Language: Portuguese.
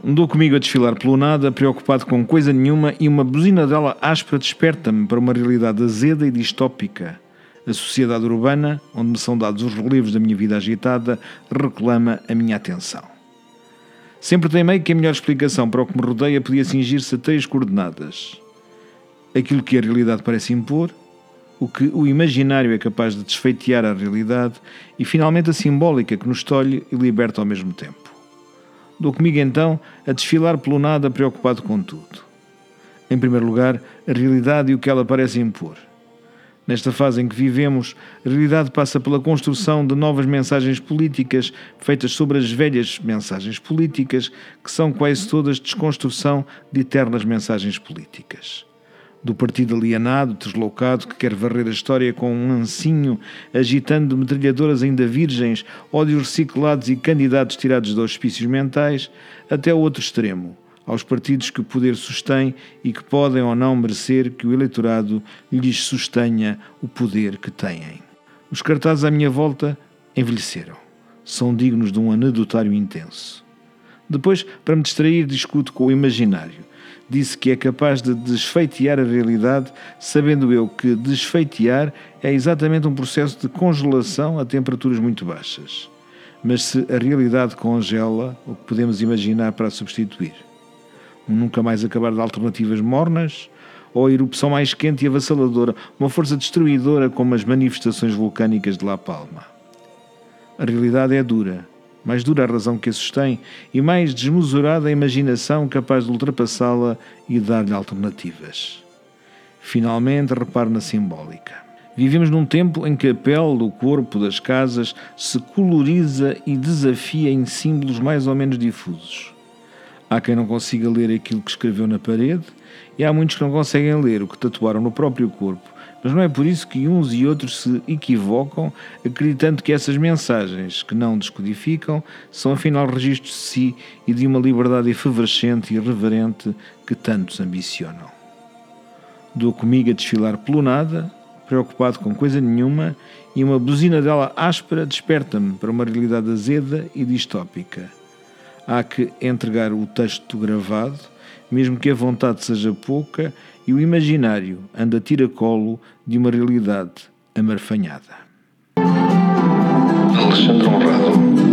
Andou comigo a desfilar pelo nada, preocupado com coisa nenhuma, e uma buzina dela áspera desperta-me para uma realidade azeda e distópica. A sociedade urbana, onde me são dados os relevos da minha vida agitada, reclama a minha atenção. Sempre teimei que a melhor explicação para o que me rodeia podia cingir-se a 3 coordenadas. Aquilo que a realidade parece impor, o que o imaginário é capaz de desfeitear a realidade e, finalmente, a simbólica que nos tolhe e liberta ao mesmo tempo. Dou comigo, então, a desfilar pelo nada, preocupado com tudo. Em primeiro lugar, a realidade e o que ela parece impor. Nesta fase em que vivemos, a realidade passa pela construção de novas mensagens políticas feitas sobre as velhas mensagens políticas, que são quase todas desconstrução de eternas mensagens políticas. Do partido alienado, deslocado, que quer varrer a história com um ancinho, agitando metralhadoras ainda virgens, ódios reciclados e candidatos tirados de hospícios mentais, até o outro extremo, aos partidos que o poder sustém e que podem ou não merecer que o eleitorado lhes sustenha o poder que têm. Os cartazes à minha volta envelheceram. São dignos de um anedotário intenso. Depois, para me distrair, discuto com o imaginário. Disse que é capaz de desfeitear a realidade, sabendo eu que desfeitear é exatamente um processo de congelação a temperaturas muito baixas. Mas se a realidade congela, o que podemos imaginar para a substituir? Um nunca mais acabar de alternativas mornas? Ou a erupção mais quente e avassaladora, uma força destruidora como as manifestações vulcânicas de La Palma? A realidade é dura. Mais dura a razão que a sustém e mais desmesurada a imaginação capaz de ultrapassá-la e dar-lhe alternativas. Finalmente, reparo na simbólica. Vivemos num tempo em que a pele do corpo das casas se coloriza e desafia em símbolos mais ou menos difusos. Há quem não consiga ler aquilo que escreveu na parede e há muitos que não conseguem ler o que tatuaram no próprio corpo. Mas não é por isso que uns e outros se equivocam, acreditando que essas mensagens, que não descodificam, são afinal registros de si e de uma liberdade efervescente e irreverente que tantos ambicionam. Dou comigo a desfilar pelo nada, preocupado com coisa nenhuma, e uma buzina dela áspera desperta-me para uma realidade azeda e distópica. Há que entregar o texto gravado, mesmo que a vontade seja pouca, e o imaginário anda a tiracolo de uma realidade amarfanhada. Alexandre Honrado.